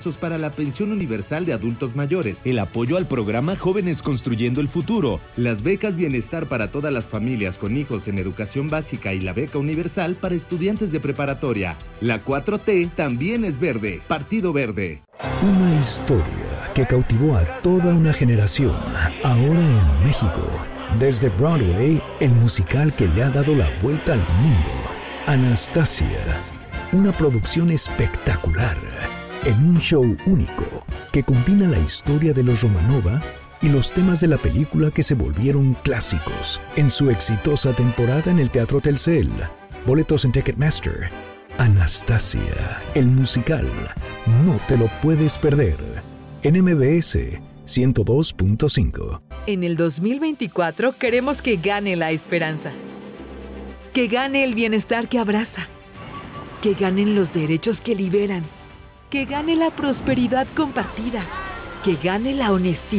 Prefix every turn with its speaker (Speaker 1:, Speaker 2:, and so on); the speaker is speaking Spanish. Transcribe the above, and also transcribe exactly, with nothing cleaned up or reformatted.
Speaker 1: para la pensión universal de adultos mayores, el apoyo al programa Jóvenes Construyendo el Futuro, las becas bienestar para todas las familias con hijos en educación básica y la beca universal para estudiantes de preparatoria. La cuatro T también es verde. Partido Verde.
Speaker 2: Una historia que cautivó a toda una generación, ahora en México. Desde Broadway, el musical que le ha dado la vuelta al mundo. Anastasia, una producción espectacular, en un show único que combina la historia de los Romanova y los temas de la película que se volvieron clásicos en su exitosa temporada en el Teatro Telcel. Boletos en Ticketmaster. Anastasia, el musical. No te lo puedes perder. En M B S ciento dos punto cinco.
Speaker 3: En el dos mil veinticuatro queremos que gane la esperanza. Que gane el bienestar que abraza. Que ganen los derechos que liberan. Que gane la prosperidad compartida. Que gane la honestidad